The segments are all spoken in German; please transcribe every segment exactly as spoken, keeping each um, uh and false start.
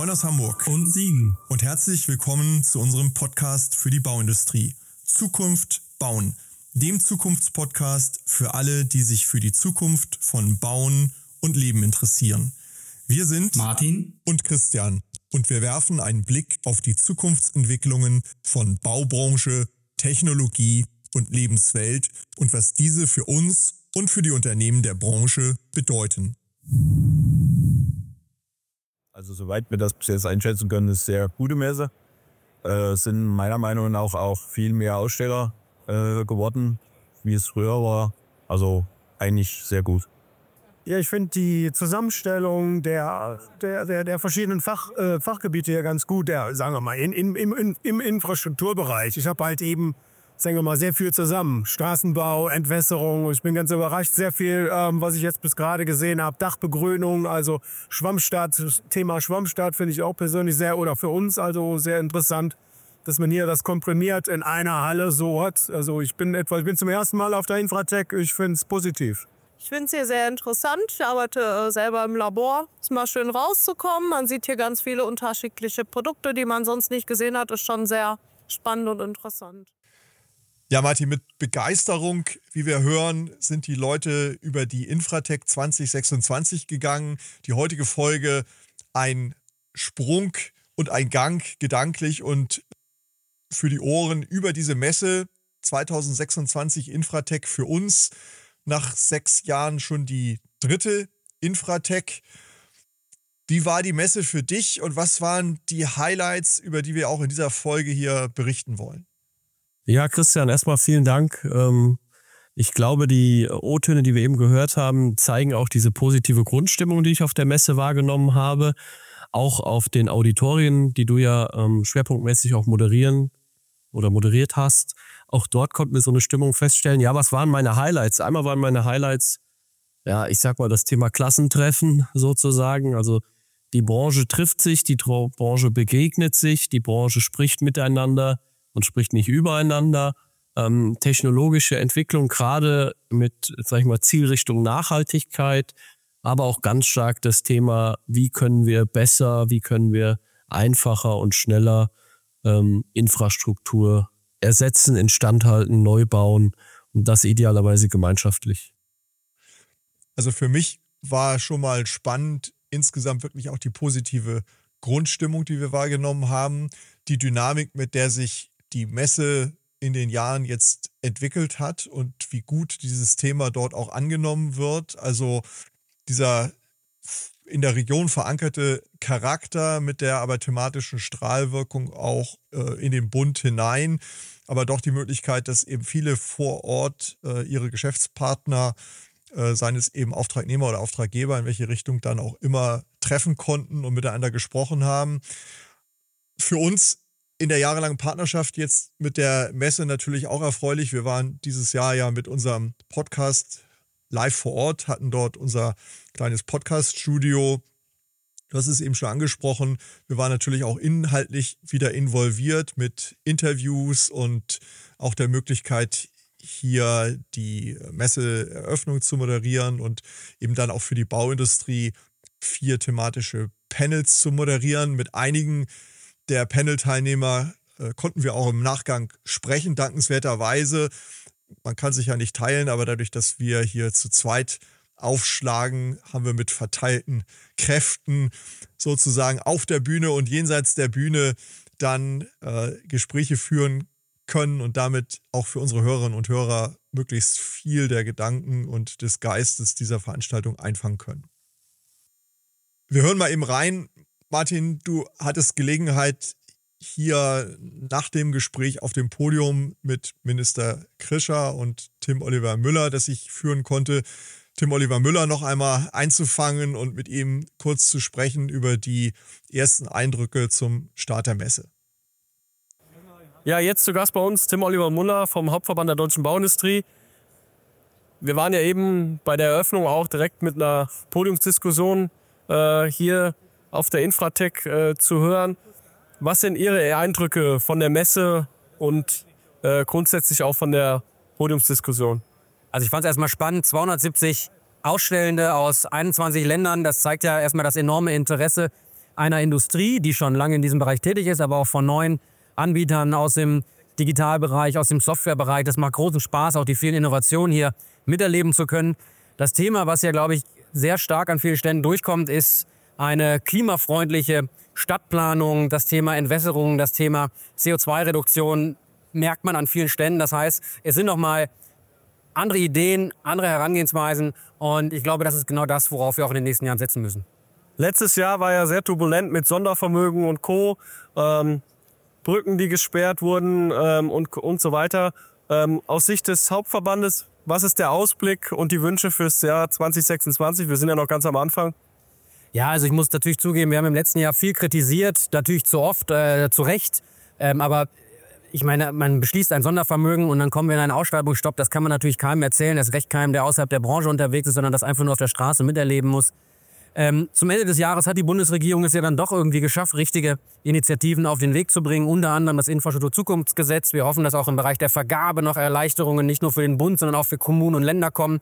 Moin aus Hamburg und Siegen und herzlich willkommen zu unserem Podcast für die Bauindustrie. Zukunft bauen, dem Zukunftspodcast für alle, die sich für die Zukunft von Bauen und Leben interessieren. Wir sind Martin und Christian und wir werfen einen Blick auf die Zukunftsentwicklungen von Baubranche, Technologie und Lebenswelt und was diese für uns und für die Unternehmen der Branche bedeuten. Also soweit wir das bis jetzt einschätzen können, ist sehr gute Messe. Äh, sind meiner Meinung nach auch viel mehr Aussteller äh, geworden, wie es früher war. Also eigentlich sehr gut. Ja, ich finde die Zusammenstellung der, der, der, der verschiedenen Fach, äh, Fachgebiete hier ganz gut. Der, sagen wir mal, in, in, im, im Infrastrukturbereich. Ich habe halt eben, sagen wir mal, sehr viel zusammen. Straßenbau, Entwässerung. Ich bin ganz überrascht. Sehr viel, ähm, was ich jetzt bis gerade gesehen habe. Dachbegrünung, also Schwammstadt. Das Thema Schwammstadt finde ich auch persönlich sehr, oder für uns also sehr interessant, dass man hier das komprimiert in einer Halle so hat. Also ich bin etwa, ich bin zum ersten Mal auf der Infratech. Ich finde es positiv. Ich finde es hier sehr interessant. Ich arbeite äh, selber im Labor. Es ist mal schön rauszukommen. Man sieht hier ganz viele unterschiedliche Produkte, die man sonst nicht gesehen hat. Ist schon sehr spannend und interessant. Ja, Martin, mit Begeisterung, wie wir hören, sind die Leute über die Infratech zwanzig sechsundzwanzig gegangen. Die heutige Folge ein Sprung und ein Gang gedanklich und für die Ohren über diese Messe zwanzig sechsundzwanzig Infratech für uns. Nach sechs Jahren schon die dritte Infratech. Wie war die Messe für dich und was waren die Highlights, über die wir auch in dieser Folge hier berichten wollen? Ja, Christian, erstmal vielen Dank. Ich glaube, die O-Töne, die wir eben gehört haben, zeigen auch diese positive Grundstimmung, die ich auf der Messe wahrgenommen habe. Auch auf den Auditorien, die du ja schwerpunktmäßig auch moderieren oder moderiert hast. Auch dort konnten wir so eine Stimmung feststellen. Ja, was waren meine Highlights? Einmal waren meine Highlights, ja, ich sag mal, das Thema Klassentreffen sozusagen. Also die Branche trifft sich, die Branche begegnet sich, die Branche spricht miteinander und spricht nicht übereinander. Ähm, technologische Entwicklung, gerade mit, sag ich mal, Zielrichtung Nachhaltigkeit, aber auch ganz stark das Thema, wie können wir besser, wie können wir einfacher und schneller ähm, Infrastruktur ersetzen, instandhalten, neu bauen und das idealerweise gemeinschaftlich. Also für mich war schon mal spannend, insgesamt wirklich auch die positive Grundstimmung, die wir wahrgenommen haben, die Dynamik, mit der sich die Messe in den Jahren jetzt entwickelt hat und wie gut dieses Thema dort auch angenommen wird. Also dieser in der Region verankerte Charakter mit der aber thematischen Strahlwirkung auch äh, in den Bund hinein, aber doch die Möglichkeit, dass eben viele vor Ort äh, ihre Geschäftspartner, äh, seien es eben Auftragnehmer oder Auftraggeber, in welche Richtung dann auch immer treffen konnten und miteinander gesprochen haben. Für uns in der jahrelangen Partnerschaft jetzt mit der Messe natürlich auch erfreulich. Wir waren dieses Jahr ja mit unserem Podcast live vor Ort, hatten dort unser kleines Podcast-Studio. Du hast es eben schon angesprochen. Wir waren natürlich auch inhaltlich wieder involviert mit Interviews und auch der Möglichkeit, hier die Messeeröffnung zu moderieren und eben dann auch für die Bauindustrie vier thematische Panels zu moderieren. Mit einigen der Panel-Teilnehmer äh, konnten wir auch im Nachgang sprechen, dankenswerterweise. Man kann sich ja nicht teilen, aber dadurch, dass wir hier zu zweit aufschlagen, haben wir mit verteilten Kräften sozusagen auf der Bühne und jenseits der Bühne dann äh, Gespräche führen können und damit auch für unsere Hörerinnen und Hörer möglichst viel der Gedanken und des Geistes dieser Veranstaltung einfangen können. Wir hören mal eben rein. Martin, du hattest Gelegenheit, hier nach dem Gespräch auf dem Podium mit Minister Krischer und Tim Oliver Müller, das ich führen konnte, Tim Oliver Müller noch einmal einzufangen und mit ihm kurz zu sprechen über die ersten Eindrücke zum Start der Messe. Ja, jetzt zu Gast bei uns Tim Oliver Müller vom Hauptverband der Deutschen Bauindustrie. Wir waren ja eben bei der Eröffnung auch direkt mit einer Podiumsdiskussion äh, hier auf der Infratech äh, zu hören. Was sind Ihre Eindrücke von der Messe und äh, grundsätzlich auch von der Podiumsdiskussion? Also ich fand es erstmal spannend, zweihundertsiebzig Ausstellende aus einundzwanzig Ländern. Das zeigt ja erstmal das enorme Interesse einer Industrie, die schon lange in diesem Bereich tätig ist, aber auch von neuen Anbietern aus dem Digitalbereich, aus dem Softwarebereich. Das macht großen Spaß, auch die vielen Innovationen hier miterleben zu können. Das Thema, was ja, glaube ich, sehr stark an vielen Stellen durchkommt, ist eine klimafreundliche Stadtplanung, das Thema Entwässerung, das Thema C O zwei Reduktion merkt man an vielen Stellen. Das heißt, es sind nochmal andere Ideen, andere Herangehensweisen und ich glaube, das ist genau das, worauf wir auch in den nächsten Jahren setzen müssen. Letztes Jahr war ja sehr turbulent mit Sondervermögen und Co., ähm, Brücken, die gesperrt wurden ähm, und, und so weiter. Ähm, aus Sicht des Hauptverbandes, was ist der Ausblick und die Wünsche fürs Jahr zwanzig sechsundzwanzig? Wir sind ja noch ganz am Anfang. Ja, also ich muss natürlich zugeben, wir haben im letzten Jahr viel kritisiert, natürlich zu oft, äh, zu Recht, ähm, aber ich meine, man beschließt ein Sondervermögen und dann kommen wir in einen Ausschreibungsstopp. Das kann man natürlich keinem erzählen, das recht keinem, der außerhalb der Branche unterwegs ist, sondern das einfach nur auf der Straße miterleben muss. Ähm, zum Ende des Jahres hat die Bundesregierung es ja dann doch irgendwie geschafft, richtige Initiativen auf den Weg zu bringen, unter anderem das Infrastrukturzukunftsgesetz. Wir hoffen, dass auch im Bereich der Vergabe noch Erleichterungen nicht nur für den Bund, sondern auch für Kommunen und Länder kommen.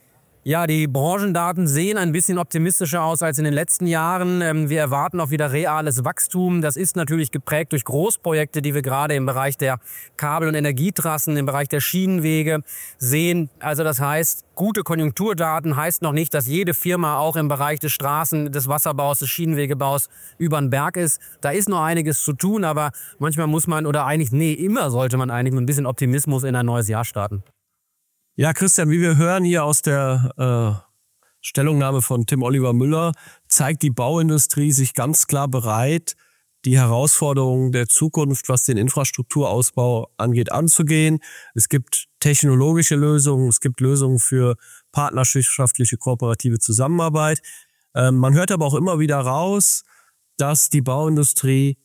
Ja, die Branchendaten sehen ein bisschen optimistischer aus als in den letzten Jahren. Wir erwarten auch wieder reales Wachstum. Das ist natürlich geprägt durch Großprojekte, die wir gerade im Bereich der Kabel- und Energietrassen, im Bereich der Schienenwege sehen. Also das heißt, gute Konjunkturdaten heißt noch nicht, dass jede Firma auch im Bereich des Straßen-, des Wasserbaus, des Schienenwegebaus über den Berg ist. Da ist noch einiges zu tun, aber manchmal muss man, oder eigentlich, nee, immer sollte man eigentlich mit ein bisschen Optimismus in ein neues Jahr starten. Ja, Christian, wie wir hören hier aus der äh, Stellungnahme von Tim Oliver Müller, zeigt die Bauindustrie sich ganz klar bereit, die Herausforderungen der Zukunft, was den Infrastrukturausbau angeht, anzugehen. Es gibt technologische Lösungen, es gibt Lösungen für partnerschaftliche, kooperative Zusammenarbeit. Ähm, man hört aber auch immer wieder raus, dass die Bauindustrie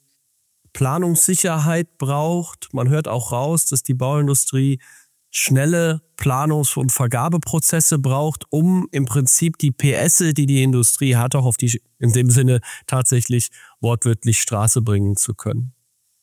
Planungssicherheit braucht. Man hört auch raus, dass die Bauindustrie schnelle Planungs- und Vergabeprozesse braucht, um im Prinzip die P S, die die Industrie hat, auch auf die, in dem Sinne tatsächlich wortwörtlich Straße bringen zu können.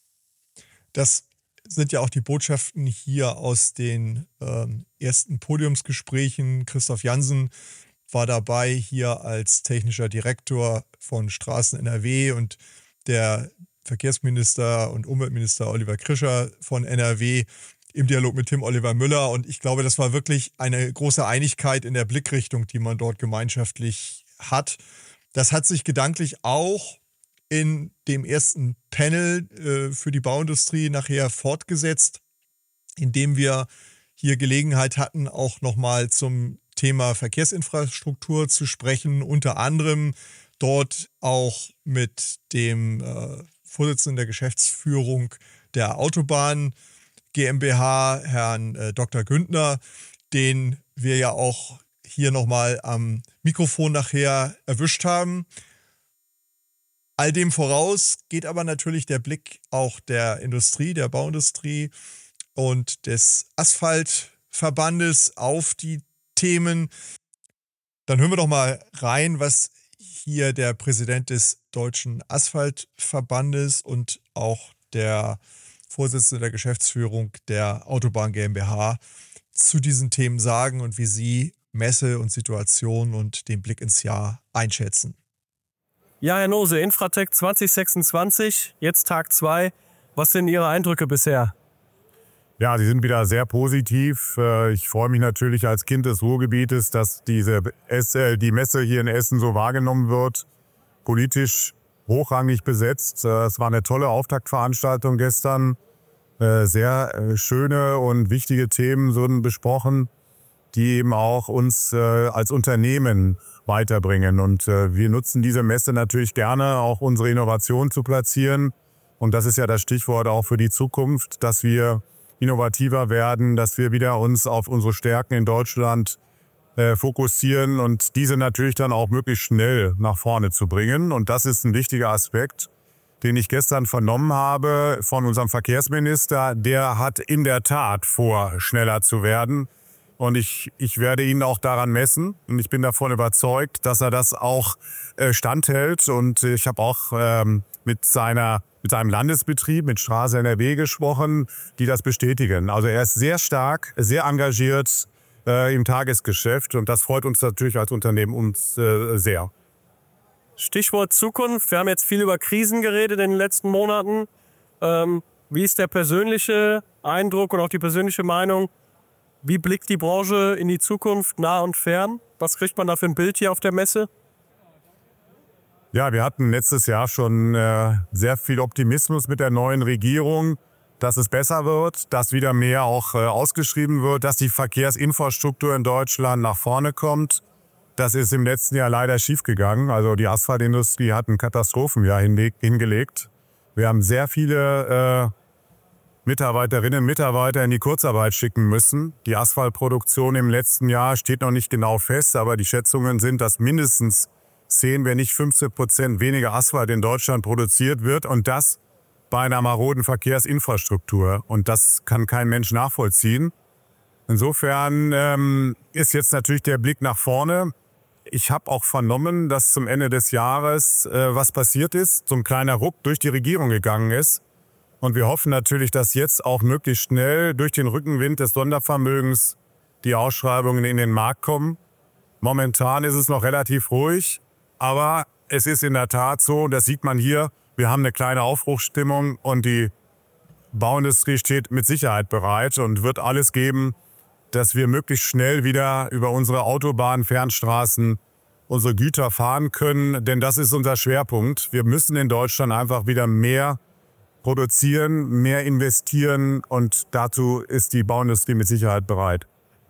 Das sind ja auch die Botschaften hier aus den ähm, ersten Podiumsgesprächen. Christoph Jansen war dabei hier als technischer Direktor von Straßen N R W und der Verkehrsminister und Umweltminister Oliver Krischer von N R W im Dialog mit Tim Oliver Müller. Und ich glaube, das war wirklich eine große Einigkeit in der Blickrichtung, die man dort gemeinschaftlich hat. Das hat sich gedanklich auch in dem ersten Panel äh, für die Bauindustrie nachher fortgesetzt, indem wir hier Gelegenheit hatten, auch nochmal zum Thema Verkehrsinfrastruktur zu sprechen, unter anderem dort auch mit dem äh, Vorsitzenden der Geschäftsführung der Autobahn GmbH, Herrn äh, Doktor Güntner, den wir ja auch hier nochmal am Mikrofon nachher erwischt haben. All dem voraus geht aber natürlich der Blick auch der Industrie, der Bauindustrie und des Asphaltverbandes auf die Themen. Dann hören wir doch mal rein, was hier der Präsident des Deutschen Asphaltverbandes und auch der Vorsitzende der Geschäftsführung der Autobahn GmbH zu diesen Themen sagen und wie sie Messe und Situation und den Blick ins Jahr einschätzen. Ja, Herr Nose, Infratech zwanzig sechsundzwanzig, jetzt Tag zwei. Was sind Ihre Eindrücke bisher? Ja, die sind wieder sehr positiv. Ich freue mich natürlich als Kind des Ruhrgebietes, dass diese die Messe hier in Essen so wahrgenommen wird. Politisch hochrangig besetzt. Es war eine tolle Auftaktveranstaltung gestern. Sehr schöne und wichtige Themen wurden besprochen, die eben auch uns als Unternehmen weiterbringen. Und wir nutzen diese Messe natürlich gerne, auch unsere Innovation zu platzieren. Und das ist ja das Stichwort auch für die Zukunft, dass wir innovativer werden, dass wir wieder uns auf unsere Stärken in Deutschland fokussieren und diese natürlich dann auch möglichst schnell nach vorne zu bringen. Und das ist ein wichtiger Aspekt, den ich gestern vernommen habe von unserem Verkehrsminister. Der hat in der Tat vor, schneller zu werden. Und ich, ich werde ihn auch daran messen. Und ich bin davon überzeugt, dass er das auch äh, standhält. Und ich habe auch ähm, mit seiner, mit seinem Landesbetrieb, mit Straße N R W gesprochen, die das bestätigen. Also er ist sehr stark, sehr engagiert im Tagesgeschäft und das freut uns natürlich als Unternehmen uns äh, sehr. Stichwort Zukunft. Wir haben jetzt viel über Krisen geredet in den letzten Monaten. Ähm, wie ist der persönliche Eindruck und auch die persönliche Meinung? Wie blickt die Branche in die Zukunft, nah und fern? Was kriegt man da für ein Bild hier auf der Messe? Ja, wir hatten letztes Jahr schon äh, sehr viel Optimismus mit der neuen Regierung, dass es besser wird, dass wieder mehr auch äh, ausgeschrieben wird, dass die Verkehrsinfrastruktur in Deutschland nach vorne kommt. Das ist im letzten Jahr leider schiefgegangen. Also die Asphaltindustrie hat ein Katastrophenjahr hingelegt. Wir haben sehr viele äh, Mitarbeiterinnen und Mitarbeiter in die Kurzarbeit schicken müssen. Die Asphaltproduktion im letzten Jahr steht noch nicht genau fest, aber die Schätzungen sind, dass mindestens zehn, wenn nicht fünfzehn Prozent weniger Asphalt in Deutschland produziert wird und das bei einer maroden Verkehrsinfrastruktur. Und das kann kein Mensch nachvollziehen. Insofern ähm, ist jetzt natürlich der Blick nach vorne. Ich habe auch vernommen, dass zum Ende des Jahres äh, was passiert ist, so ein kleiner Ruck durch die Regierung gegangen ist. Und wir hoffen natürlich, dass jetzt auch möglichst schnell durch den Rückenwind des Sondervermögens die Ausschreibungen in den Markt kommen. Momentan ist es noch relativ ruhig, aber es ist in der Tat so, das sieht man hier, wir haben eine kleine Aufbruchsstimmung und die Bauindustrie steht mit Sicherheit bereit und wird alles geben, dass wir möglichst schnell wieder über unsere Autobahnen, Fernstraßen unsere Güter fahren können, denn das ist unser Schwerpunkt. Wir müssen in Deutschland einfach wieder mehr produzieren, mehr investieren und dazu ist die Bauindustrie mit Sicherheit bereit.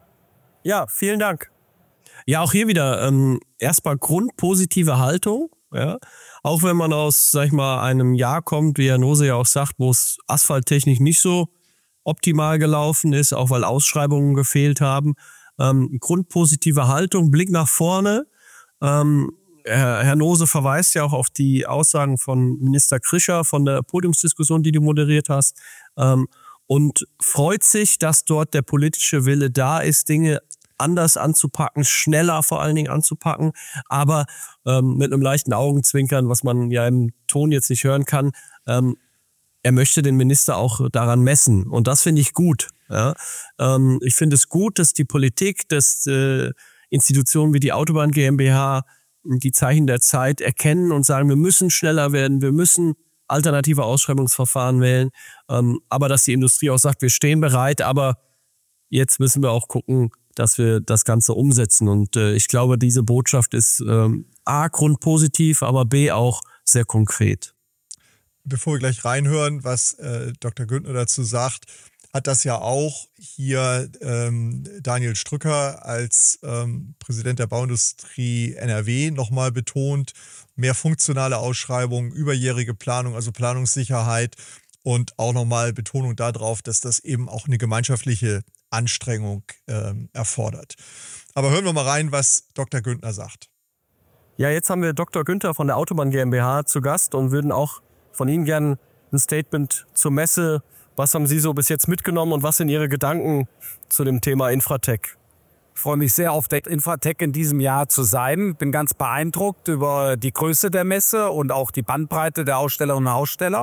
Ja, vielen Dank. Ja, auch hier wieder ähm, erstmal grundpositive Haltung. Ja? Auch wenn man aus, sag ich mal, einem Jahr kommt, wie Herr Nose ja auch sagt, wo es asphalttechnisch nicht so optimal gelaufen ist, auch weil Ausschreibungen gefehlt haben. Ähm, grundpositive Haltung, Blick nach vorne. Ähm, Herr, Herr Nose verweist ja auch auf die Aussagen von Minister Krischer von der Podiumsdiskussion, die du moderiert hast, ähm, und freut sich, dass dort der politische Wille da ist, Dinge anders anzupacken, schneller vor allen Dingen anzupacken, aber ähm, mit einem leichten Augenzwinkern, was man ja im Ton jetzt nicht hören kann. Ähm, er möchte den Minister auch daran messen und das finde ich gut. Ja? Ähm, ich finde es gut, dass die Politik, dass äh, Institutionen wie die Autobahn GmbH die Zeichen der Zeit erkennen und sagen, wir müssen schneller werden, wir müssen alternative Ausschreibungsverfahren wählen, ähm, aber dass die Industrie auch sagt, wir stehen bereit, aber jetzt müssen wir auch gucken, dass wir das Ganze umsetzen. Und äh, ich glaube, diese Botschaft ist ähm, A, grundpositiv, aber B, auch sehr konkret. Bevor wir gleich reinhören, was äh, Doktor Güntner dazu sagt, hat das ja auch hier ähm, Daniel Strücker als ähm, Präsident der Bauindustrie N R W nochmal betont. Mehr funktionale Ausschreibungen, überjährige Planung, also Planungssicherheit und auch nochmal Betonung darauf, dass das eben auch eine gemeinschaftliche Anstrengung ähm, erfordert. Aber hören wir mal rein, was Doktor Güntner sagt. Ja, jetzt haben wir Doktor Günther von der Autobahn GmbH zu Gast und würden auch von Ihnen gerne ein Statement zur Messe. Was haben Sie so bis jetzt mitgenommen und was sind Ihre Gedanken zu dem Thema Infratech? Ich freue mich sehr auf der Infratech in diesem Jahr zu sein. Bin ganz beeindruckt über die Größe der Messe und auch die Bandbreite der Ausstellerinnen und Aussteller.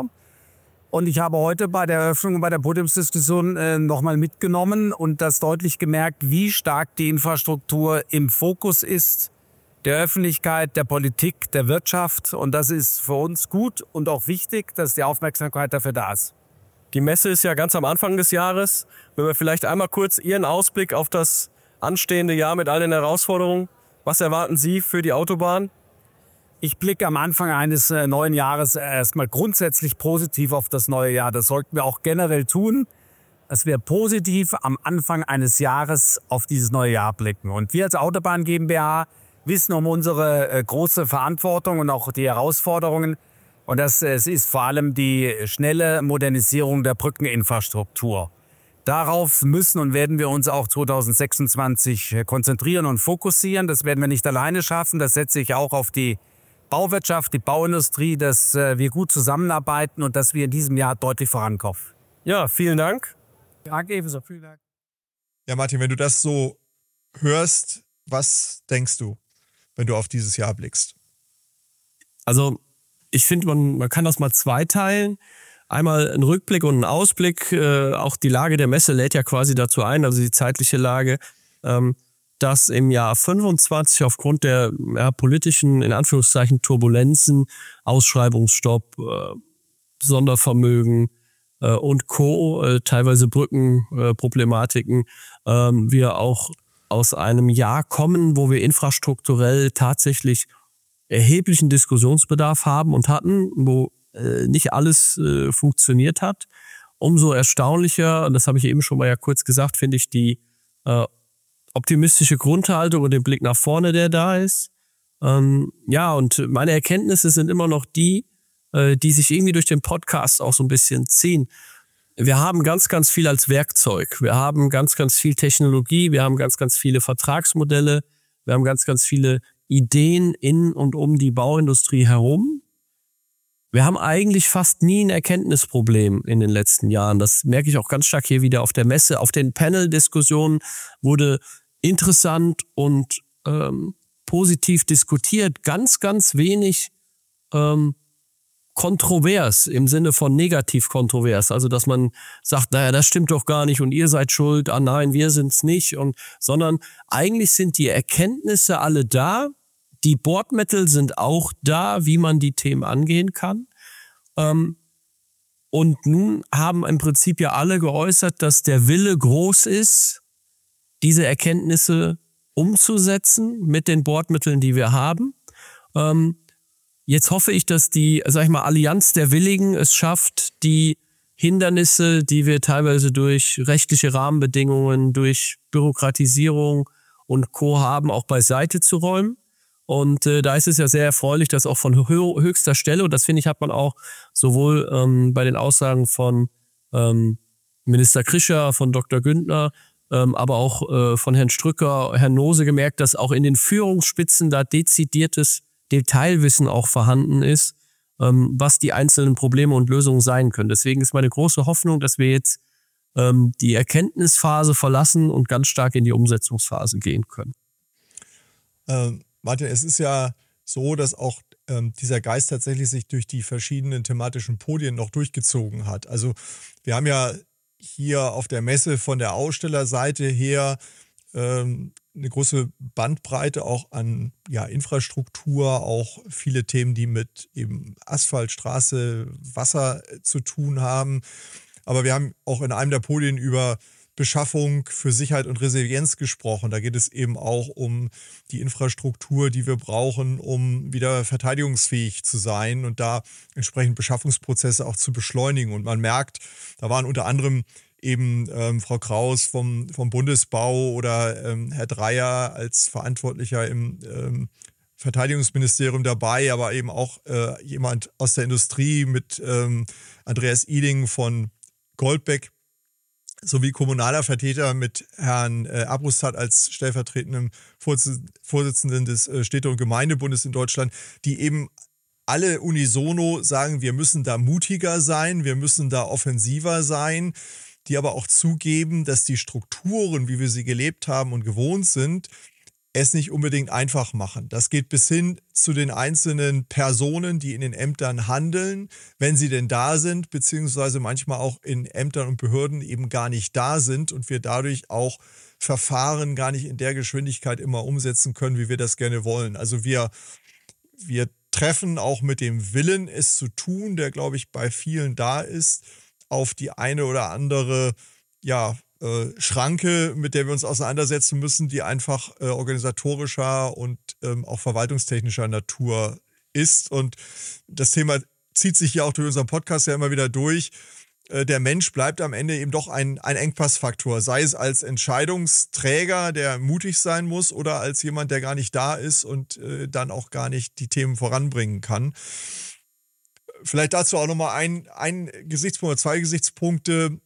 Und ich habe heute bei der Eröffnung und bei der Podiumsdiskussion äh, nochmal mitgenommen und das deutlich gemerkt, wie stark die Infrastruktur im Fokus ist der Öffentlichkeit, der Politik, der Wirtschaft. Und das ist für uns gut und auch wichtig, dass die Aufmerksamkeit dafür da ist. Die Messe ist ja ganz am Anfang des Jahres. Wenn wir vielleicht einmal kurz Ihren Ausblick auf das anstehende Jahr mit all den Herausforderungen. Was erwarten Sie für die Autobahn? Ich blicke am Anfang eines äh, neuen Jahres erstmal grundsätzlich positiv auf das neue Jahr. Das sollten wir auch generell tun, dass wir positiv am Anfang eines Jahres auf dieses neue Jahr blicken. Und wir als Autobahn GmbH wissen um unsere äh, große Verantwortung und auch die Herausforderungen. Und das äh, es ist vor allem die schnelle Modernisierung der Brückeninfrastruktur. Darauf müssen und werden wir uns auch zwanzig sechsundzwanzig konzentrieren und fokussieren. Das werden wir nicht alleine schaffen. Das setze ich auch auf die Bauwirtschaft, die Bauindustrie, dass wir gut zusammenarbeiten und dass wir in diesem Jahr deutlich vorankommen. Ja, vielen Dank. Danke ebenso, vielen Dank. Ja, Martin, wenn du das so hörst, was denkst du, wenn du auf dieses Jahr blickst? Also ich finde, man, man kann das mal zweiteilen. Einmal ein Rückblick und ein Ausblick. Äh, auch die Lage der Messe lädt ja quasi dazu ein, also die zeitliche Lage. Ähm, dass im Jahr fünfundzwanzig aufgrund der ja, politischen, in Anführungszeichen, Turbulenzen, Ausschreibungsstopp, äh, Sondervermögen äh, und Co., äh, teilweise Brückenproblematiken, äh, ähm, wir auch aus einem Jahr kommen, wo wir infrastrukturell tatsächlich erheblichen Diskussionsbedarf haben und hatten, wo äh, nicht alles äh, funktioniert hat. Umso erstaunlicher, und das habe ich eben schon mal ja kurz gesagt, finde ich die äh, optimistische Grundhaltung und den Blick nach vorne, der da ist. Ähm, ja, und meine Erkenntnisse sind immer noch die, äh, die sich irgendwie durch den Podcast auch so ein bisschen ziehen. Wir haben ganz, ganz viel als Werkzeug. Wir haben ganz, ganz viel Technologie. Wir haben ganz, ganz viele Vertragsmodelle. Wir haben ganz, ganz viele Ideen in und um die Bauindustrie herum. Wir haben eigentlich fast nie ein Erkenntnisproblem in den letzten Jahren. Das merke ich auch ganz stark hier wieder auf der Messe. Auf den Panel-Diskussionen wurde interessant und ähm, positiv diskutiert. Ganz, ganz wenig ähm, kontrovers im Sinne von negativ kontrovers. Also, dass man sagt, naja, das stimmt doch gar nicht und ihr seid schuld. Ah nein, wir sind's nicht. Und, sondern eigentlich sind die Erkenntnisse alle da. Die Bordmittel sind auch da, wie man die Themen angehen kann. Ähm, und nun haben im Prinzip ja alle geäußert, dass der Wille groß ist, diese Erkenntnisse umzusetzen mit den Bordmitteln, die wir haben. Ähm, jetzt hoffe ich, dass die, sag ich mal, Allianz der Willigen es schafft, die Hindernisse, die wir teilweise durch rechtliche Rahmenbedingungen, durch Bürokratisierung und Co. haben, auch beiseite zu räumen. Und äh, da ist es ja sehr erfreulich, dass auch von hö- höchster Stelle, und das finde ich, hat man auch sowohl ähm, bei den Aussagen von ähm, Minister Krischer, von Doktor Günther, ähm, aber auch äh, von Herrn Strücker, Herrn Noose gemerkt, dass auch in den Führungsspitzen da dezidiertes Detailwissen auch vorhanden ist, ähm, was die einzelnen Probleme und Lösungen sein können. Deswegen ist meine große Hoffnung, dass wir jetzt ähm, die Erkenntnisphase verlassen und ganz stark in die Umsetzungsphase gehen können. Ähm. Martin, es ist ja so, dass auch ähm, dieser Geist tatsächlich sich durch die verschiedenen thematischen Podien noch durchgezogen hat. Also wir haben ja hier auf der Messe von der Ausstellerseite her ähm, eine große Bandbreite auch an ja, Infrastruktur, auch viele Themen, die mit eben Asphalt, Straße, Wasser zu tun haben. Aber wir haben auch in einem der Podien über Beschaffung für Sicherheit und Resilienz gesprochen. Da geht es eben auch um die Infrastruktur, die wir brauchen, um wieder verteidigungsfähig zu sein und da entsprechend Beschaffungsprozesse auch zu beschleunigen. Und man merkt, da waren unter anderem eben ähm, Frau Kraus vom, vom Bundesbau oder ähm, Herr Dreyer als Verantwortlicher im ähm, Verteidigungsministerium dabei, aber eben auch äh, jemand aus der Industrie mit ähm, Andreas Iding von Goldbeck, sowie kommunaler Vertreter mit Herrn äh, Abrustat als stellvertretendem Vorsitzenden, Vorsitzenden des äh, Städte- und Gemeindebundes in Deutschland, die eben alle unisono sagen, wir müssen da mutiger sein, wir müssen da offensiver sein, die aber auch zugeben, dass die Strukturen, wie wir sie gelebt haben und gewohnt sind, es nicht unbedingt einfach machen. Das geht bis hin zu den einzelnen Personen, die in den Ämtern handeln, wenn sie denn da sind, beziehungsweise manchmal auch in Ämtern und Behörden eben gar nicht da sind und wir dadurch auch Verfahren gar nicht in der Geschwindigkeit immer umsetzen können, wie wir das gerne wollen. Also wir, wir treffen auch mit dem Willen, es zu tun, der, glaube ich, bei vielen da ist, auf die eine oder andere, ja, Äh, Schranke, mit der wir uns auseinandersetzen müssen, die einfach äh, organisatorischer und ähm, auch verwaltungstechnischer Natur ist. Und das Thema zieht sich ja auch durch unseren Podcast ja immer wieder durch. Äh, der Mensch bleibt am Ende eben doch ein, ein Engpassfaktor, sei es als Entscheidungsträger, der mutig sein muss, oder als jemand, der gar nicht da ist und äh, dann auch gar nicht die Themen voranbringen kann. Vielleicht dazu auch nochmal ein, ein Gesichtspunkt oder zwei Gesichtspunkte.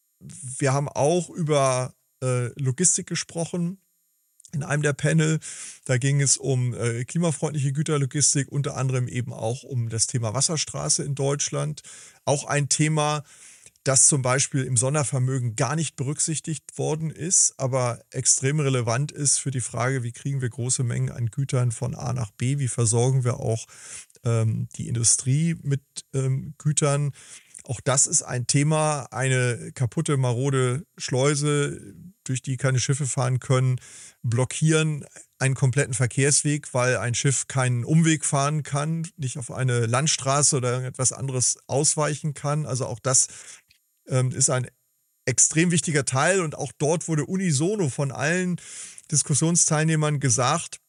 Wir haben auch über äh, Logistik gesprochen in einem der Panel. Da ging es um äh, klimafreundliche Güterlogistik, unter anderem eben auch um das Thema Wasserstraße in Deutschland. Auch ein Thema, das zum Beispiel im Sondervermögen gar nicht berücksichtigt worden ist, aber extrem relevant ist für die Frage, wie kriegen wir große Mengen an Gütern von A nach B, wie versorgen wir auch ähm, die Industrie mit ähm, Gütern. auch das ist ein Thema, eine kaputte, marode Schleuse, durch die keine Schiffe fahren können, blockieren einen kompletten Verkehrsweg, weil ein Schiff keinen Umweg fahren kann, nicht auf eine Landstraße oder irgendetwas anderes ausweichen kann. Also auch das ähm, ist ein extrem wichtiger Teil und auch dort wurde unisono von allen Diskussionsteilnehmern gesagt,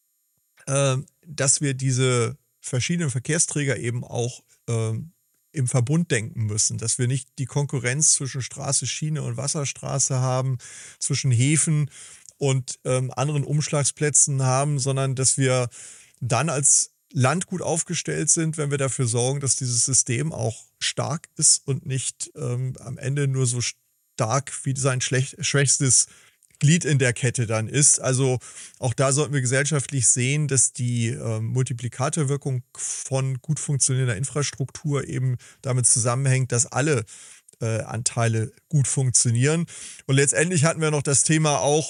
äh, dass wir diese verschiedenen Verkehrsträger eben auch äh, im Verbund denken müssen, dass wir nicht die Konkurrenz zwischen Straße, Schiene und Wasserstraße haben, zwischen Häfen und ähm, anderen Umschlagsplätzen haben, sondern dass wir dann als Land gut aufgestellt sind, wenn wir dafür sorgen, dass dieses System auch stark ist und nicht ähm, am Ende nur so stark wie sein schlecht, schwächstes Glied in der Kette dann ist. Also auch da sollten wir gesellschaftlich sehen, dass die äh, Multiplikatorwirkung von gut funktionierender Infrastruktur eben damit zusammenhängt, dass alle äh, Anteile gut funktionieren. Und letztendlich hatten wir noch das Thema auch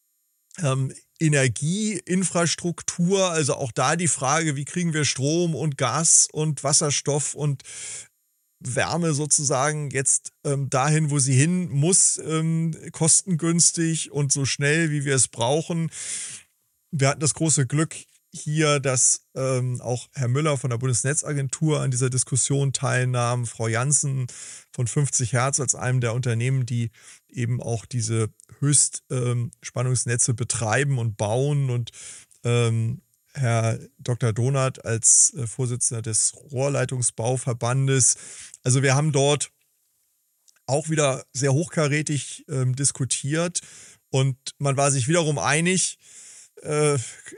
ähm, Energieinfrastruktur, also auch da die Frage, wie kriegen wir Strom und Gas und Wasserstoff und Wärme sozusagen jetzt ähm, dahin, wo sie hin muss, ähm, kostengünstig und so schnell, wie wir es brauchen. Wir hatten das große Glück hier, dass ähm, auch Herr Müller von der Bundesnetzagentur an dieser Diskussion teilnahm, Frau Janssen von fünfzig Hertz als einem der Unternehmen, die eben auch diese Höchstspannungsnetze ähm, betreiben und bauen und ähm, Herr Doktor Donath als äh, Vorsitzender des Rohrleitungsbauverbandes. Also wir haben dort auch wieder sehr hochkarätig ähm, diskutiert und man war sich wiederum einig, äh,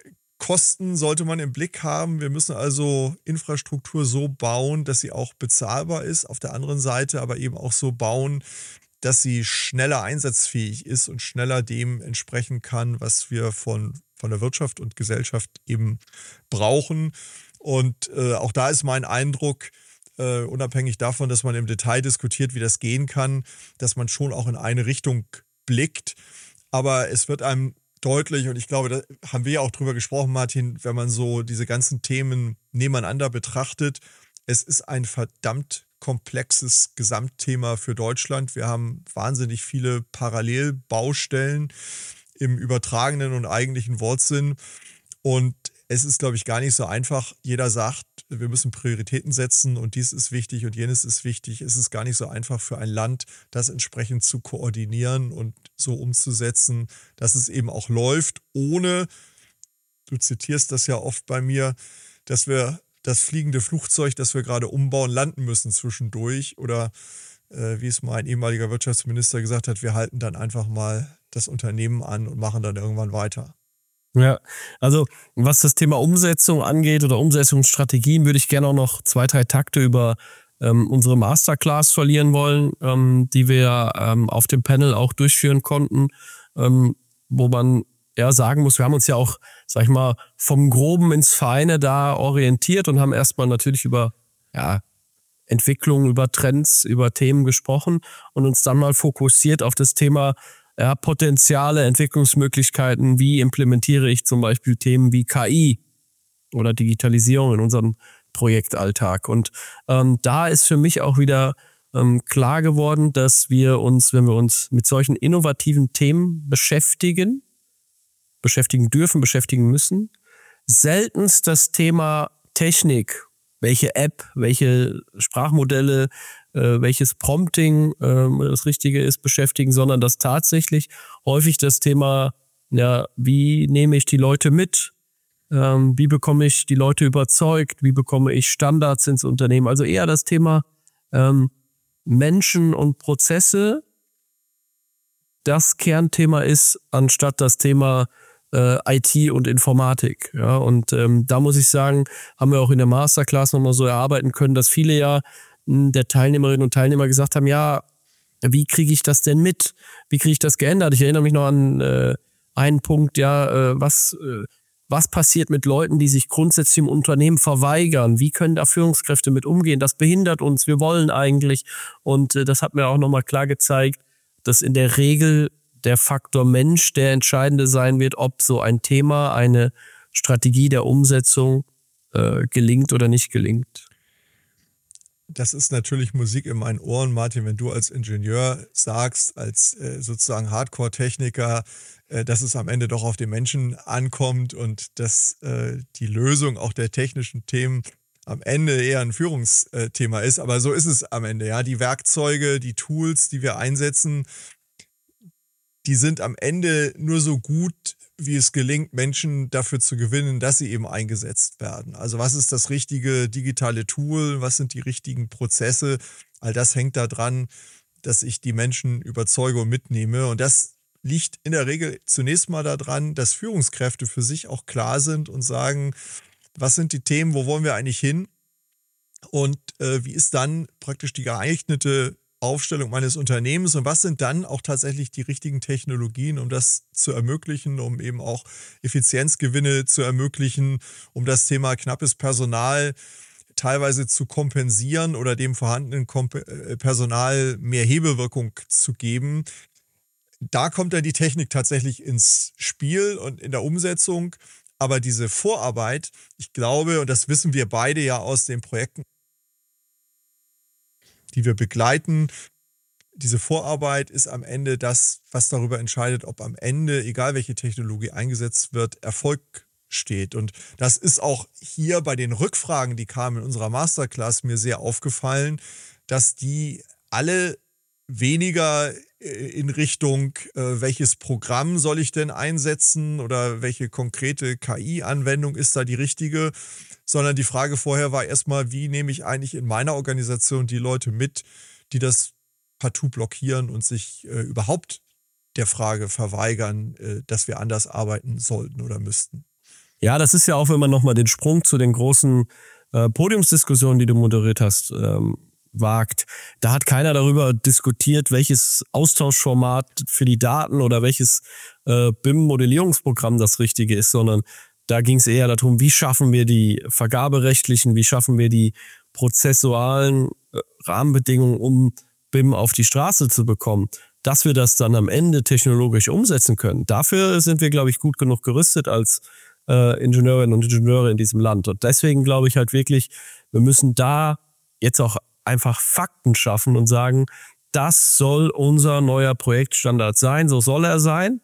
Kosten sollte man im Blick haben. Wir müssen also Infrastruktur so bauen, dass sie auch bezahlbar ist. Auf der anderen Seite aber eben auch so bauen, dass sie schneller einsatzfähig ist und schneller dem entsprechen kann, was wir von von der Wirtschaft und Gesellschaft eben brauchen. Und äh, auch da ist mein Eindruck, äh, unabhängig davon, dass man im Detail diskutiert, wie das gehen kann, dass man schon auch in eine Richtung blickt. Aber es wird einem deutlich, und ich glaube, da haben wir ja auch drüber gesprochen, Martin, wenn man so diese ganzen Themen nebeneinander betrachtet, es ist ein verdammt komplexes Gesamtthema für Deutschland. Wir haben wahnsinnig viele Parallelbaustellen im übertragenen und eigentlichen Wortsinn. Und es ist, glaube ich, gar nicht so einfach. Jeder sagt, wir müssen Prioritäten setzen und dies ist wichtig und jenes ist wichtig. Es ist gar nicht so einfach für ein Land, das entsprechend zu koordinieren und so umzusetzen, dass es eben auch läuft, ohne, du zitierst das ja oft bei mir, dass wir das fliegende Flugzeug, das wir gerade umbauen, landen müssen zwischendurch. Oder äh, wie es mal ein ehemaliger Wirtschaftsminister gesagt hat, wir halten dann einfach mal das Unternehmen an und machen dann irgendwann weiter. Ja, also was das Thema Umsetzung angeht oder Umsetzungsstrategien, würde ich gerne auch noch zwei, drei Takte über ähm, unsere Masterclass verlieren wollen, ähm, die wir ähm, auf dem Panel auch durchführen konnten, ähm, wo man ja sagen muss, wir haben uns ja auch, sag ich mal, vom Groben ins Feine da orientiert und haben erstmal natürlich über ja, Entwicklung, über Trends, über Themen gesprochen und uns dann mal fokussiert auf das Thema ja, Potenziale, Entwicklungsmöglichkeiten, wie implementiere ich zum Beispiel Themen wie K I oder Digitalisierung in unserem Projektalltag. Und ähm, da ist für mich auch wieder ähm, klar geworden, dass wir uns, wenn wir uns mit solchen innovativen Themen beschäftigen, beschäftigen dürfen, beschäftigen müssen, seltenst das Thema Technik, welche App, welche Sprachmodelle, äh, welches Prompting äh, das Richtige ist, beschäftigen, sondern dass tatsächlich häufig das Thema, ja, wie nehme ich die Leute mit, ähm, wie bekomme ich die Leute überzeugt, wie bekomme ich Standards ins Unternehmen, also eher das Thema ähm, Menschen und Prozesse, das Kernthema ist, anstatt das Thema I T und Informatik. Ja, und ähm, da muss ich sagen, haben wir auch in der Masterclass nochmal so erarbeiten können, dass viele ja mh, der Teilnehmerinnen und Teilnehmer gesagt haben, ja, wie kriege ich das denn mit? Wie kriege ich das geändert? Ich erinnere mich noch an äh, einen Punkt, ja, äh, was, äh, was passiert mit Leuten, die sich grundsätzlich im Unternehmen verweigern? Wie können da Führungskräfte mit umgehen? Das behindert uns, wir wollen eigentlich. Und äh, das hat mir auch nochmal klar gezeigt, dass in der Regel der Faktor Mensch der entscheidende sein wird, ob so ein Thema, eine Strategie der Umsetzung äh, gelingt oder nicht gelingt. das ist natürlich Musik in meinen Ohren, Martin, wenn du als Ingenieur sagst, als äh, sozusagen Hardcore-Techniker, äh, dass es am Ende doch auf den Menschen ankommt und dass äh, die Lösung auch der technischen Themen am Ende eher ein Führungsthema ist. Aber so ist es am Ende, ja. Die Werkzeuge, die Tools, die wir einsetzen, die sind am Ende nur so gut, wie es gelingt, Menschen dafür zu gewinnen, dass sie eben eingesetzt werden. Also was ist das richtige digitale Tool? Was sind die richtigen Prozesse? All das hängt daran, dass ich die Menschen überzeuge und mitnehme. Und das liegt in der Regel zunächst mal daran, dass Führungskräfte für sich auch klar sind und sagen, was sind die Themen, wo wollen wir eigentlich hin? Und äh, wie ist dann praktisch die geeignete Aufstellung meines Unternehmens und was sind dann auch tatsächlich die richtigen Technologien, um das zu ermöglichen, um eben auch Effizienzgewinne zu ermöglichen, um das Thema knappes Personal teilweise zu kompensieren oder dem vorhandenen Personal mehr Hebelwirkung zu geben. Da kommt dann die Technik tatsächlich ins Spiel und in der Umsetzung. Aber diese Vorarbeit, ich glaube, und das wissen wir beide ja aus den Projekten, die wir begleiten, diese Vorarbeit ist am Ende das, was darüber entscheidet, ob am Ende, egal welche Technologie eingesetzt wird, Erfolg steht. Und das ist auch hier bei den Rückfragen, die kamen in unserer Masterclass, mir sehr aufgefallen, dass die alle weniger in Richtung, äh, welches Programm soll ich denn einsetzen oder welche konkrete K I-Anwendung ist da die richtige, sondern die Frage vorher war erstmal, wie nehme ich eigentlich in meiner Organisation die Leute mit, die das partout blockieren und sich äh, überhaupt der Frage verweigern, äh, dass wir anders arbeiten sollten oder müssten. Ja, das ist ja auch, wenn man nochmal den Sprung zu den großen äh, Podiumsdiskussionen, die du moderiert hast, ähm, wagt. Da hat keiner darüber diskutiert, welches Austauschformat für die Daten oder welches äh, B I M-Modellierungsprogramm das richtige ist, sondern da ging es eher darum, wie schaffen wir die vergaberechtlichen, wie schaffen wir die prozessualen äh, Rahmenbedingungen, um B I M auf die Straße zu bekommen, dass wir das dann am Ende technologisch umsetzen können. Dafür sind wir, glaube ich, gut genug gerüstet als äh, Ingenieurinnen und Ingenieure in diesem Land. Und deswegen glaube ich halt wirklich, wir müssen da jetzt auch einfach Fakten schaffen und sagen, das soll unser neuer Projektstandard sein, so soll er sein.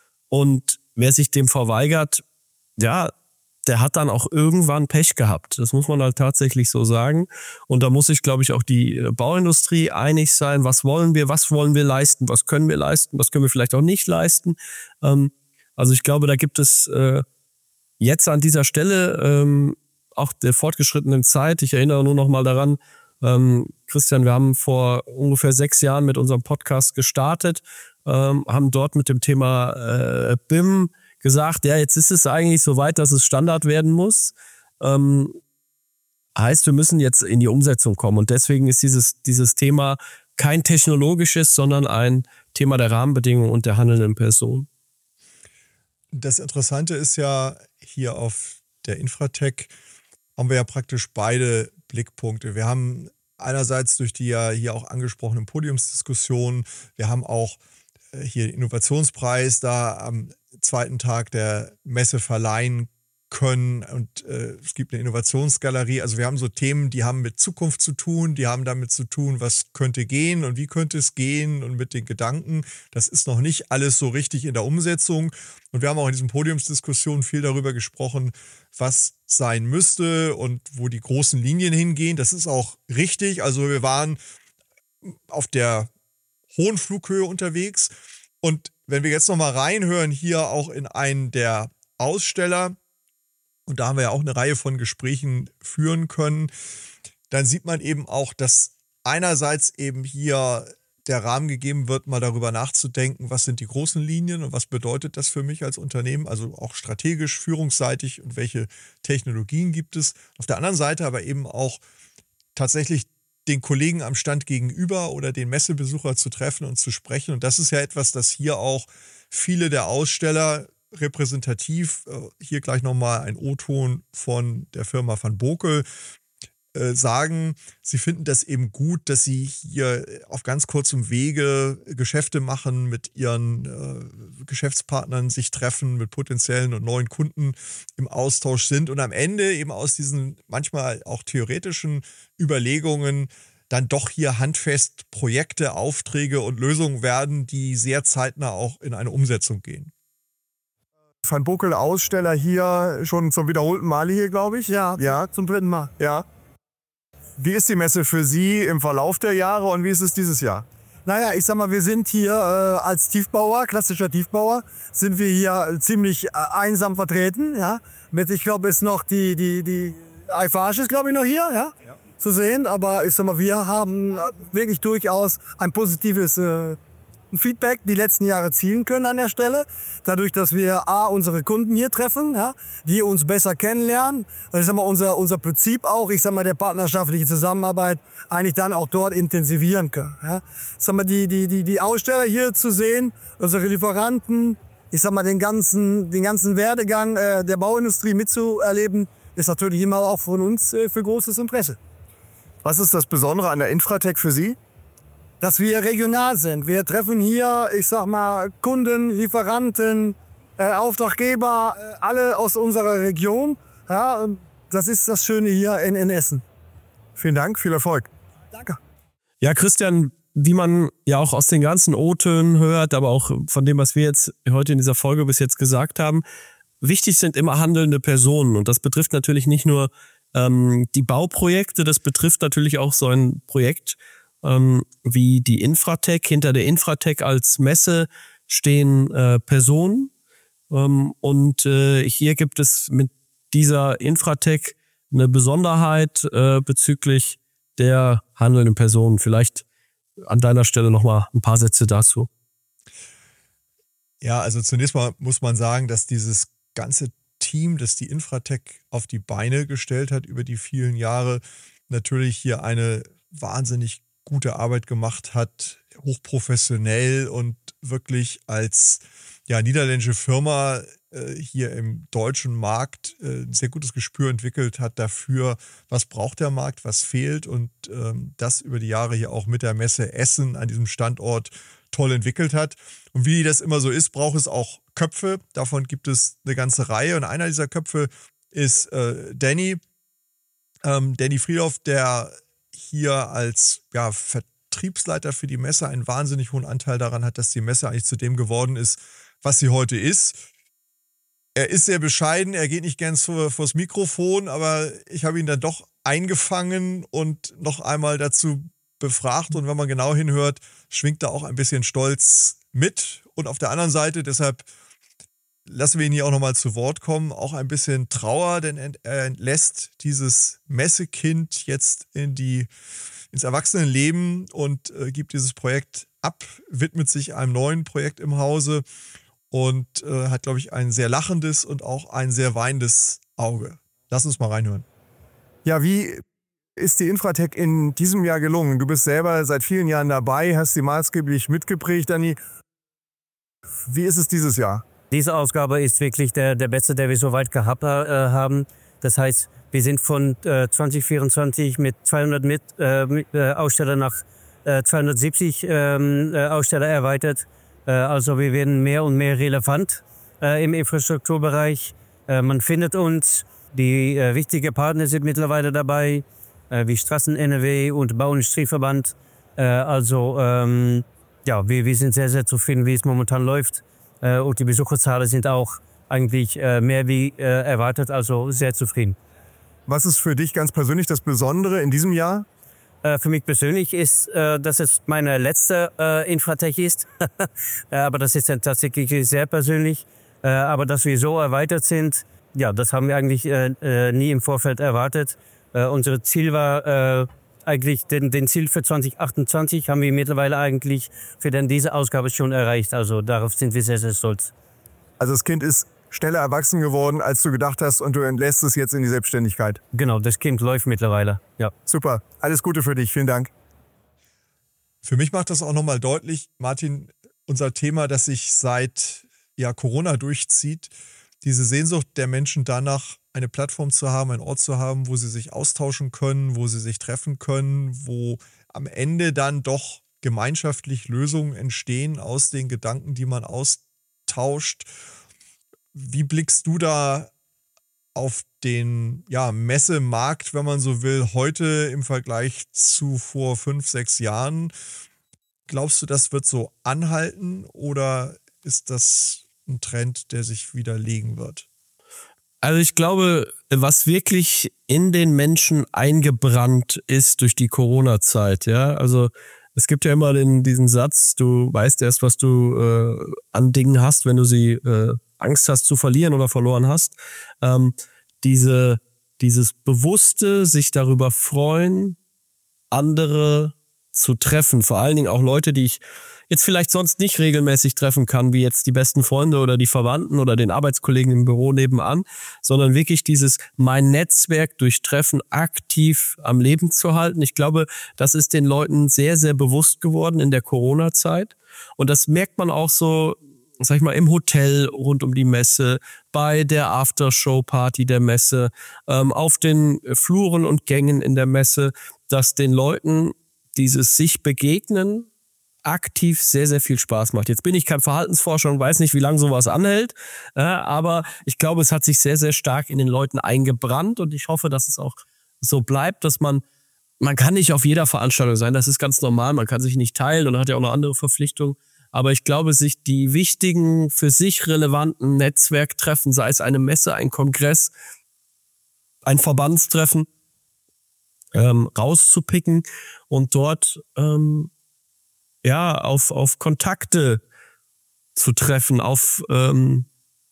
Und wer sich dem verweigert, ja, der hat dann auch irgendwann Pech gehabt. Das muss man halt tatsächlich so sagen. Und da muss sich, glaube ich, auch die Bauindustrie einig sein, was wollen wir, was wollen wir leisten, was können wir leisten, was können wir vielleicht auch nicht leisten. Ähm, also ich glaube, da gibt es äh, jetzt an dieser Stelle ähm, auch der fortgeschrittenen Zeit, ich erinnere nur noch mal daran, Ähm, Christian, wir haben vor ungefähr sechs Jahren mit unserem Podcast gestartet, ähm, haben dort mit dem Thema äh, B I M gesagt, ja, jetzt ist es eigentlich so weit, dass es Standard werden muss. Ähm, heißt, wir müssen jetzt in die Umsetzung kommen und deswegen ist dieses, dieses Thema kein technologisches, sondern ein Thema der Rahmenbedingungen und der handelnden Person. Das Interessante ist ja, hier auf der Infratech haben wir ja praktisch beide Blickpunkte. Wir haben einerseits durch die ja hier auch angesprochenen Podiumsdiskussionen, wir haben auch hier den Innovationspreis da am zweiten Tag der Messe verleihen können und äh, es gibt eine Innovationsgalerie. Also wir haben so Themen, die haben mit Zukunft zu tun, die haben damit zu tun, was könnte gehen und wie könnte es gehen und mit den Gedanken. Das ist noch nicht alles so richtig in der Umsetzung. Und wir haben auch in diesen Podiumsdiskussionen viel darüber gesprochen, was sein müsste und wo die großen Linien hingehen. Das ist auch richtig. Also wir waren auf der hohen Flughöhe unterwegs. Und wenn wir jetzt nochmal reinhören, hier auch in einen der Aussteller, und da haben wir ja auch eine Reihe von Gesprächen führen können, dann sieht man eben auch, dass einerseits eben hier der Rahmen gegeben wird, mal darüber nachzudenken, was sind die großen Linien und was bedeutet das für mich als Unternehmen, also auch strategisch, führungsseitig und welche Technologien gibt es. Auf der anderen Seite aber eben auch tatsächlich den Kollegen am Stand gegenüber oder den Messebesucher zu treffen und zu sprechen. Und das ist ja etwas, das hier auch viele der Aussteller repräsentativ, hier gleich nochmal ein O-Ton von der Firma Van Bokel, äh, sagen, sie finden das eben gut, dass sie hier auf ganz kurzem Wege Geschäfte machen, mit ihren äh, Geschäftspartnern sich treffen, mit potenziellen und neuen Kunden im Austausch sind und am Ende eben aus diesen manchmal auch theoretischen Überlegungen dann doch hier handfest Projekte, Aufträge und Lösungen werden, die sehr zeitnah auch in eine Umsetzung gehen. Van Boekel Aussteller hier schon zum wiederholten Male hier, glaube ich. Ja, Ja, zum dritten Mal. ja. Wie ist die Messe für Sie im Verlauf der Jahre und wie ist es dieses Jahr? Naja, ich sag mal, wir sind hier äh, als Tiefbauer, klassischer Tiefbauer, sind wir hier ziemlich äh, einsam vertreten. Ja? Mit, ich glaube, ist noch die, die, die Eiffage ist, glaube ich, noch hier, ja? Ja. Zu sehen. Aber ich sag mal, wir haben wirklich durchaus ein positives äh, Feedback die letzten Jahre zielen können an der Stelle. Dadurch, dass wir A, unsere Kunden hier treffen, ja, die uns besser kennenlernen. Also ich sag mal, unser, unser Prinzip auch, ich sag mal, der partnerschaftliche Zusammenarbeit eigentlich dann auch dort intensivieren können. Ja. Ich sag mal, die, die, die, die Aussteller hier zu sehen, unsere Lieferanten, ich sag mal, den ganzen, den ganzen Werdegang äh, der Bauindustrie mitzuerleben, ist natürlich immer auch von uns äh, für großes Interesse. Was ist das Besondere an der Infratec für Sie? Dass wir regional sind. Wir treffen hier, ich sag mal, Kunden, Lieferanten, äh, Auftraggeber, äh, alle aus unserer Region. Ja, und das ist das Schöne hier in, in Essen. Vielen Dank, viel Erfolg. Danke. Ja, Christian, wie man ja auch aus den ganzen O-Tönen hört, aber auch von dem, was wir jetzt heute in dieser Folge bis jetzt gesagt haben, wichtig sind immer handelnde Personen. Und das betrifft natürlich nicht nur ähm, die Bauprojekte, das betrifft natürlich auch so ein Projekt ähm, wie die Infratec. Hinter der Infratec als Messe stehen äh, Personen. Ähm, und äh, hier gibt es mit dieser Infratec eine Besonderheit äh, bezüglich der handelnden Personen. Vielleicht an deiner Stelle nochmal ein paar Sätze dazu. Ja, also zunächst mal muss man sagen, dass dieses ganze Team, das die Infratec auf die Beine gestellt hat über die vielen Jahre, natürlich hier eine wahnsinnig gute Arbeit gemacht hat, hochprofessionell und wirklich als ja, niederländische Firma äh, hier im deutschen Markt äh, ein sehr gutes Gespür entwickelt hat dafür, was braucht der Markt, was fehlt und ähm, das über die Jahre hier auch mit der Messe Essen an diesem Standort toll entwickelt hat. Und wie das immer so ist, braucht es auch Köpfe. Davon gibt es eine ganze Reihe. Und einer dieser Köpfe ist äh, Danny. Ähm, Danny Friedhoff, der hier als ja, Vertriebsleiter für die Messe einen wahnsinnig hohen Anteil daran hat, dass die Messe eigentlich zu dem geworden ist, was sie heute ist. Er ist sehr bescheiden, er geht nicht gern vor, vors Mikrofon, aber ich habe ihn dann doch eingefangen und noch einmal dazu befragt. Und wenn man genau hinhört, schwingt da auch ein bisschen Stolz mit. Und auf der anderen Seite, deshalb lassen wir ihn hier auch nochmal zu Wort kommen, auch ein bisschen Trauer, denn er entlässt dieses Messekind jetzt in die, ins Erwachsenenleben und äh, gibt dieses Projekt ab, widmet sich einem neuen Projekt im Hause und äh, hat, glaube ich, ein sehr lachendes und auch ein sehr weinendes Auge. Lass uns mal reinhören. Ja, wie ist die Infratec in diesem Jahr gelungen? Du bist selber seit vielen Jahren dabei, hast sie maßgeblich mitgeprägt, Danny. Wie ist es dieses Jahr? Diese Ausgabe ist wirklich der, der beste, der wir so weit gehabt äh, haben. Das heißt, wir sind von äh, zwanzig vierundzwanzig mit zweihundert mit, äh, mit, äh, Aussteller nach äh, zweihundertsiebzig ähm, äh, Aussteller erweitert. Äh, also wir werden mehr und mehr relevant äh, im Infrastrukturbereich. Äh, man findet uns. Die äh, wichtigen Partner sind mittlerweile dabei, äh, wie Straßen N R W und Bauindustrieverband. Äh, also ähm, ja, wir, wir sind sehr, sehr zufrieden, wie es momentan läuft. Äh, und die Besucherzahlen sind auch eigentlich äh, mehr wie äh, erwartet, also sehr zufrieden. Was ist für dich ganz persönlich das Besondere in diesem Jahr? Äh, für mich persönlich ist, äh, dass es meine letzte äh, Infratec ist. äh, aber das ist dann tatsächlich sehr persönlich. Äh, aber dass wir so erweitert sind, ja, das haben wir eigentlich äh, äh, nie im Vorfeld erwartet. Äh, unser Ziel war äh, eigentlich, den, den Ziel für zwanzig achtundzwanzig haben wir mittlerweile eigentlich für dann diese Ausgabe schon erreicht. Also darauf sind wir sehr, sehr stolz. Also das Kind ist schneller erwachsen geworden, als du gedacht hast und du entlässt es jetzt in die Selbstständigkeit. Genau, das Kind läuft mittlerweile, ja. Super, alles Gute für dich, vielen Dank. Für mich macht das auch nochmal deutlich, Martin, unser Thema, das sich seit ja, Corona durchzieht, diese Sehnsucht der Menschen danach, eine Plattform zu haben, einen Ort zu haben, wo sie sich austauschen können, wo sie sich treffen können, wo am Ende dann doch gemeinschaftlich Lösungen entstehen aus den Gedanken, die man austauscht. Wie blickst du da auf den ja, Messemarkt, wenn man so will, heute im Vergleich zu vor fünf, sechs Jahren? Glaubst du, das wird so anhalten oder ist das ein Trend, der sich widerlegen wird? Also ich glaube, was wirklich in den Menschen eingebrannt ist durch die Corona-Zeit, ja, also es gibt ja immer den, diesen Satz, du weißt erst, was du äh, an Dingen hast, wenn du sie äh, Angst hast zu verlieren oder verloren hast. Ähm, diese, dieses bewusste sich darüber freuen, andere zu treffen, vor allen Dingen auch Leute, die ich jetzt vielleicht sonst nicht regelmäßig treffen kann, wie jetzt die besten Freunde oder die Verwandten oder den Arbeitskollegen im Büro nebenan, sondern wirklich dieses mein Netzwerk durch Treffen aktiv am Leben zu halten. Ich glaube, das ist den Leuten sehr, sehr bewusst geworden in der Corona-Zeit. Und das merkt man auch so, sag ich mal, im Hotel rund um die Messe, bei der Aftershow-Party der Messe, ähm, auf den Fluren und Gängen in der Messe, dass den Leuten dieses sich begegnen aktiv sehr, sehr viel Spaß macht. Jetzt bin ich kein Verhaltensforscher und weiß nicht, wie lange sowas anhält, äh, aber ich glaube, es hat sich sehr, sehr stark in den Leuten eingebrannt und ich hoffe, dass es auch so bleibt, dass man, man kann nicht auf jeder Veranstaltung sein, das ist ganz normal, man kann sich nicht teilen und hat ja auch noch andere Verpflichtungen, aber ich glaube, sich die wichtigen, für sich relevanten Netzwerktreffen, sei es eine Messe, ein Kongress, ein Verbandstreffen, ähm, rauszupicken und dort ähm, ja, auf, auf Kontakte zu treffen, auf ähm,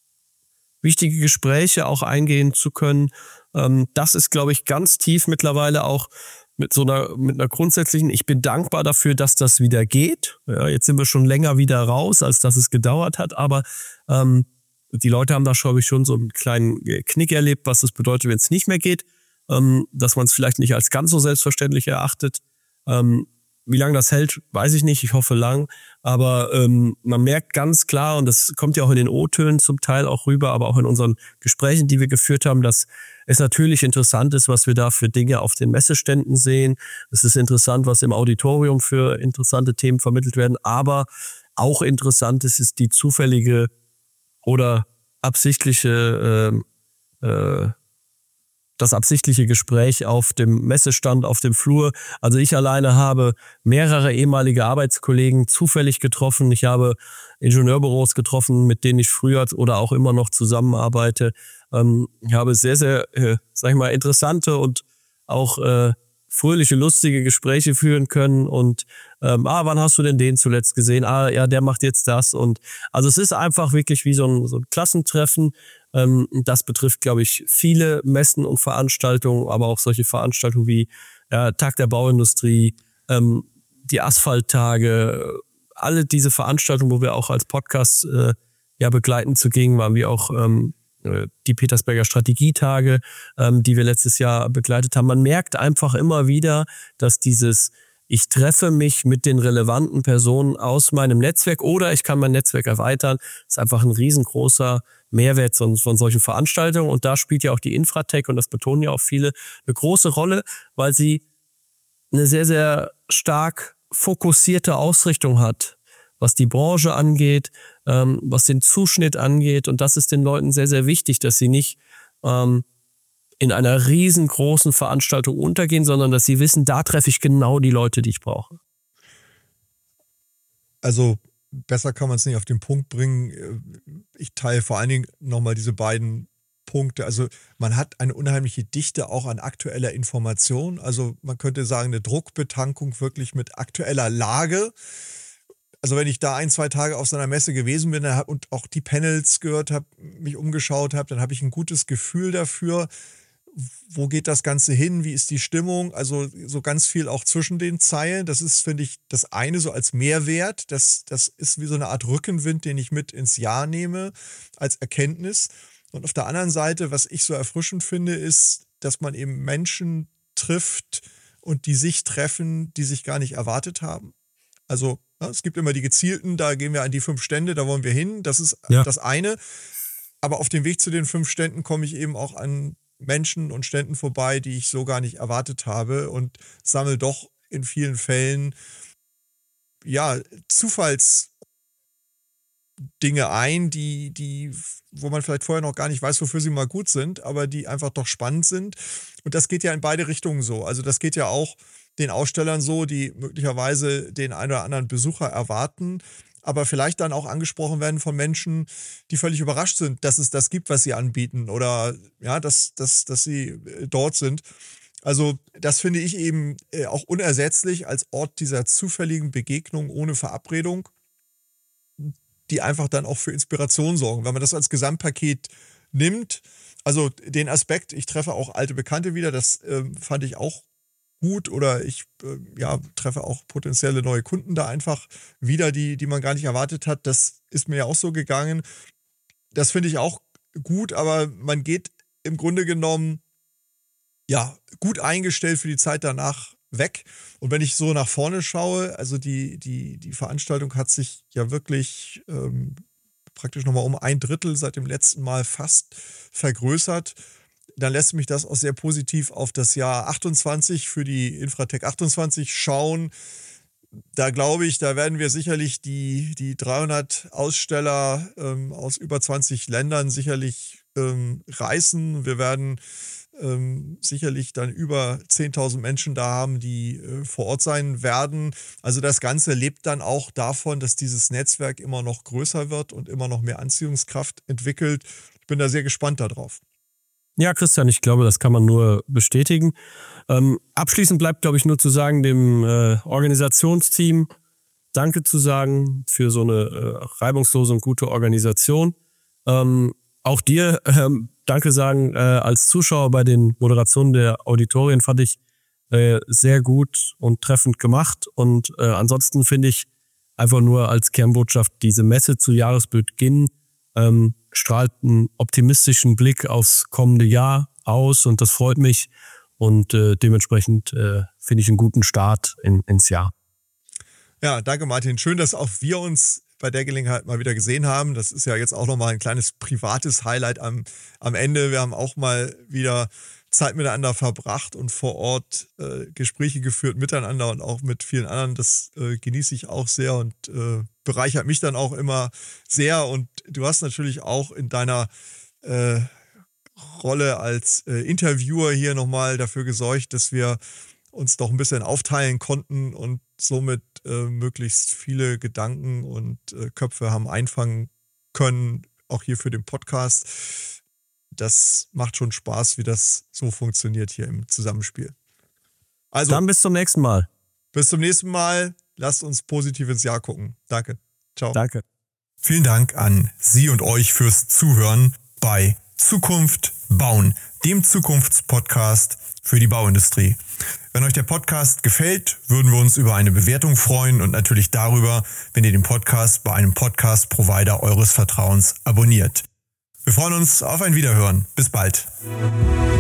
wichtige Gespräche auch eingehen zu können. Ähm, das ist, glaube ich, ganz tief mittlerweile auch mit so einer, mit einer grundsätzlichen, ich bin dankbar dafür, dass das wieder geht. Ja, jetzt sind wir schon länger wieder raus, als dass es gedauert hat, aber ähm, die Leute haben da, glaube ich, schon so einen kleinen Knick erlebt, was das bedeutet, wenn es nicht mehr geht, ähm, dass man es vielleicht nicht als ganz so selbstverständlich erachtet. Ähm, Wie lange das hält, weiß ich nicht. Ich hoffe lang. Aber ähm, man merkt ganz klar, und das kommt ja auch in den O-Tönen zum Teil auch rüber, aber auch in unseren Gesprächen, die wir geführt haben, dass es natürlich interessant ist, was wir da für Dinge auf den Messeständen sehen. Es ist interessant, was im Auditorium für interessante Themen vermittelt werden. Aber auch interessant ist, ist die zufällige oder absichtliche äh, äh, das absichtliche Gespräch auf dem Messestand, auf dem Flur. Also ich alleine habe mehrere ehemalige Arbeitskollegen zufällig getroffen. Ich habe Ingenieurbüros getroffen, mit denen ich früher oder auch immer noch zusammenarbeite. Ähm, ich habe sehr, sehr, äh, sag ich mal, interessante und auch äh, fröhliche, lustige Gespräche führen können. Und ähm, ah, wann hast du denn den zuletzt gesehen? Ah, ja, der macht jetzt das. Und also es ist einfach wirklich wie so ein, so ein Klassentreffen. Ähm, das betrifft, glaube ich, viele Messen und Veranstaltungen, aber auch solche Veranstaltungen wie ja, Tag der Bauindustrie, ähm, die Asphalttage, alle diese Veranstaltungen, wo wir auch als Podcast äh, ja begleitend zugegen waren, wie auch ähm, die Petersberger Strategietage, ähm, die wir letztes Jahr begleitet haben. Man merkt einfach immer wieder, dass dieses ich treffe mich mit den relevanten Personen aus meinem Netzwerk oder ich kann mein Netzwerk erweitern, ist einfach ein riesengroßer Mehrwert von, von solchen Veranstaltungen. Und da spielt ja auch die Infratech, und das betonen ja auch viele, eine große Rolle, weil sie eine sehr, sehr stark fokussierte Ausrichtung hat, was die Branche angeht, ähm, was den Zuschnitt angeht. Und das ist den Leuten sehr, sehr wichtig, dass sie nicht ähm, in einer riesengroßen Veranstaltung untergehen, sondern dass sie wissen, da treffe ich genau die Leute, die ich brauche. Also besser kann man es nicht auf den Punkt bringen. Ich teile vor allen Dingen nochmal diese beiden Punkte. Also man hat eine unheimliche Dichte auch an aktueller Information. Also man könnte sagen, eine Druckbetankung wirklich mit aktueller Lage. Also wenn ich da ein, zwei Tage auf so einer Messe gewesen bin und auch die Panels gehört habe, mich umgeschaut habe, dann habe ich ein gutes Gefühl dafür, wo geht das Ganze hin, wie ist die Stimmung, also so ganz viel auch zwischen den Zeilen. Das ist, finde ich, das eine so als Mehrwert. Das, das ist wie so eine Art Rückenwind, den ich mit ins Jahr nehme als Erkenntnis. Und auf der anderen Seite, was ich so erfrischend finde, ist, dass man eben Menschen trifft und die sich treffen, die sich gar nicht erwartet haben. Also ja, es gibt immer die gezielten, da gehen wir an die fünf Stände, da wollen wir hin. Das ist ja das eine. aber auf dem Weg zu den fünf Ständen komme ich eben auch an Menschen und Ständen vorbei, die ich so gar nicht erwartet habe und sammle doch in vielen Fällen ja Zufalls Dinge ein, die, die, wo man vielleicht vorher noch gar nicht weiß, wofür sie mal gut sind, aber die einfach doch spannend sind. Und das geht ja in beide Richtungen so. Also das geht ja auch den Ausstellern so, die möglicherweise den einen oder anderen Besucher erwarten, aber vielleicht dann auch angesprochen werden von Menschen, die völlig überrascht sind, dass es das gibt, was sie anbieten oder ja, dass, dass, dass sie dort sind. Also das finde ich eben auch unersetzlich als Ort dieser zufälligen Begegnung ohne Verabredung, die einfach dann auch für Inspiration sorgen. Wenn man das als Gesamtpaket nimmt, also den Aspekt, ich treffe auch alte Bekannte wieder, das äh, fand ich auch gut oder ich äh, ja, treffe auch potenzielle neue Kunden da einfach wieder, die, die man gar nicht erwartet hat. Das ist mir ja auch so gegangen. Das finde ich auch gut, aber man geht im Grunde genommen ja gut eingestellt für die Zeit danach weg. Und wenn ich so nach vorne schaue, also die, die, die Veranstaltung hat sich ja wirklich ähm, praktisch nochmal um ein Drittel seit dem letzten Mal fast vergrößert, dann lässt mich das auch sehr positiv auf das Jahr achtundzwanzig für die Infratech achtundzwanzig schauen. Da glaube ich, da werden wir sicherlich die, die dreihundert Aussteller ähm, aus über zwanzig Ländern sicherlich ähm, reißen. Wir werden Ähm, sicherlich dann über zehntausend Menschen da haben, die äh, vor Ort sein werden. Also das Ganze lebt dann auch davon, dass dieses Netzwerk immer noch größer wird und immer noch mehr Anziehungskraft entwickelt. Ich bin da sehr gespannt darauf. Ja, Christian, ich glaube, das kann man nur bestätigen. Ähm, abschließend bleibt, glaube ich, nur zu sagen, dem äh, Organisationsteam Danke zu sagen für so eine äh, reibungslose und gute Organisation. Ähm, auch dir ähm, Danke sagen, äh, als Zuschauer bei den Moderationen der Auditorien fand ich äh, sehr gut und treffend gemacht. Und äh, ansonsten finde ich einfach nur als Kernbotschaft, diese Messe zu Jahresbeginn ähm, strahlt einen optimistischen Blick aufs kommende Jahr aus und das freut mich. Und äh, dementsprechend äh, finde ich einen guten Start in, ins Jahr. Ja, danke Martin. Schön, dass auch wir uns bei der Gelegenheit mal wieder gesehen haben. Das ist ja jetzt auch nochmal ein kleines privates Highlight am, am Ende. Wir haben auch mal wieder Zeit miteinander verbracht und vor Ort äh, Gespräche geführt miteinander und auch mit vielen anderen. Das äh, genieße ich auch sehr und äh, bereichert mich dann auch immer sehr. Und du hast natürlich auch in deiner äh, Rolle als äh, Interviewer hier nochmal dafür gesorgt, dass wir uns doch ein bisschen aufteilen konnten und somit äh, möglichst viele Gedanken und äh, Köpfe haben einfangen können, auch hier für den Podcast. Das macht schon Spaß, wie das so funktioniert hier im Zusammenspiel. Also, dann bis zum nächsten Mal. Bis zum nächsten Mal. Lasst uns positiv ins Jahr gucken. Danke. Ciao. Danke. Vielen Dank an Sie und euch fürs Zuhören bei Zukunft bauen, dem Zukunftspodcast für die Bauindustrie. Wenn euch der Podcast gefällt, würden wir uns über eine Bewertung freuen und natürlich darüber, wenn ihr den Podcast bei einem Podcast-Provider eures Vertrauens abonniert. Wir freuen uns auf ein Wiederhören. Bis bald.